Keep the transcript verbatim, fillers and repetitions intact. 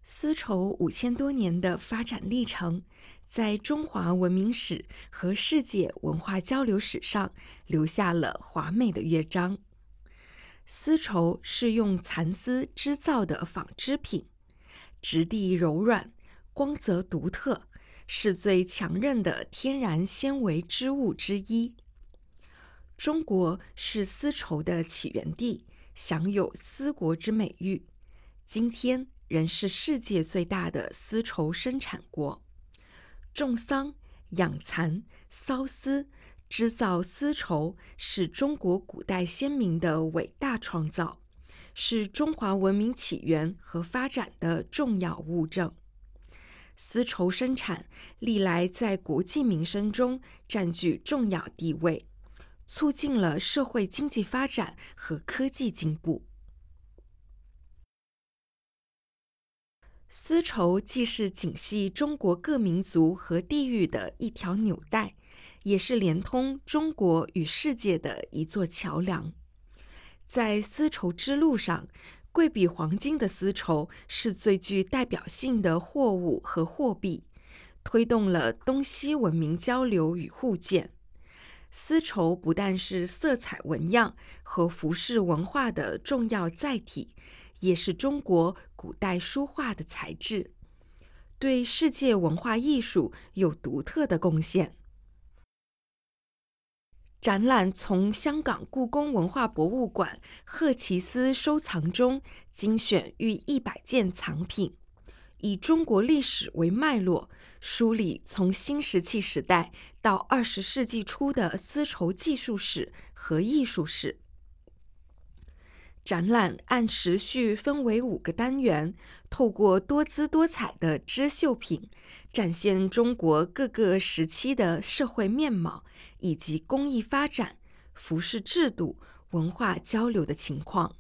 丝绸五千多年的发展历程，在中华文明史和世界文化交流史上留下了华美的乐章。丝绸是用蚕丝织造的纺织品，质地柔软，光泽独特，是最强韧的天然纤维织物之一。中国是丝绸的起源地，享有丝国之美誉。今天仍是世界最大的丝绸生产国。种桑、养蚕、缫丝、织造丝绸是中国古代先民的伟大创造，是中华文明起源和发展的重要物证。丝绸生产历来在国计民生中占据重要地位，促进了社会经济发展和科技进步。丝绸既是紧系中国各民族和地域的一条纽带，也是连通中国与世界的一座桥梁。在丝绸之路上，贵比黄金的丝绸是最具代表性的货物和货币，推动了东西文明交流与互鉴。丝绸不但是色彩纹样和服饰文化的重要载体，也是中国古代书画的材质，对世界文化艺术有独特的贡献。展览从香港故宫文化博物馆赫奇斯收藏中精选逾一百件藏品，以中国历史为脉络，梳理从新石器时代到二十世纪初的丝绸技术史和艺术史。展览按时序分为五个单元，透过多姿多彩的织绣品，展现中国各个时期的社会面貌，以及工艺发展、服饰制度、文化交流的情况。